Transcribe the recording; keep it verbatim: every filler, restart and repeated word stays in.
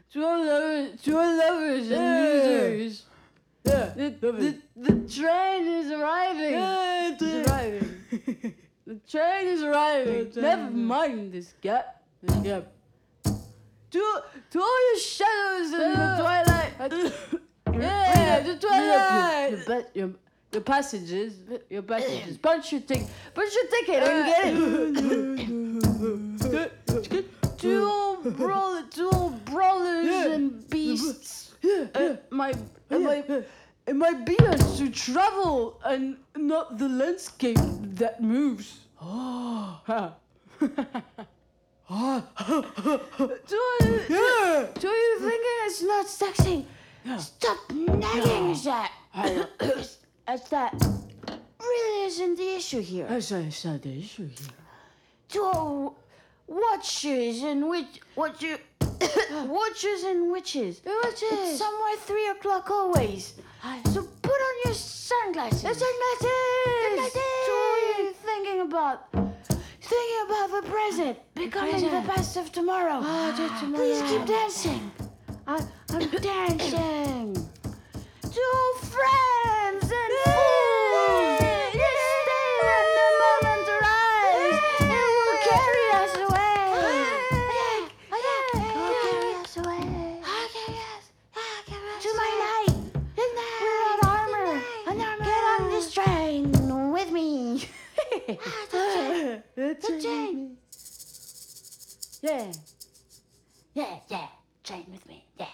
to all lovers, to all lovers and Yeah. losers. Yeah. The, love the, it. the train is arriving. Yeah, It's arriving. The train is arriving. The train Never is- mind this gap. Yeah. To, to all your shadows in the Uh, twilight. Yeah, the twilight. Your, your, your, your passages, your passages. Punch your ticket, punch your ticket and get it. Two old brawlers, two old brawlers Yeah. and beasts. Yeah. Uh, my, Yeah. my, Yeah. it might be us to travel and not the landscape that moves. Oh. Huh. Oh. Do you, Yeah. do you thinking it's not sexy? Yeah. Stop nagging, Zach. That's that really isn't the issue here. That's not, that's not the issue here. To watchers and witch, what you, watchers and witches. Witches. It's somewhere three o'clock always. So put on your sunglasses. The sunglasses. To all you thinking about, thinking about the present, becoming the present. best of tomorrow. Ah, the tomorrow. Please keep dancing. I, I'm dancing. To all friends and fools. Just stay when the moment arrives. It will carry us away. It will carry us away. To my night. Without armor. Get on this train with me. The train. Yeah. Yeah, yeah. Train with me. Yeah.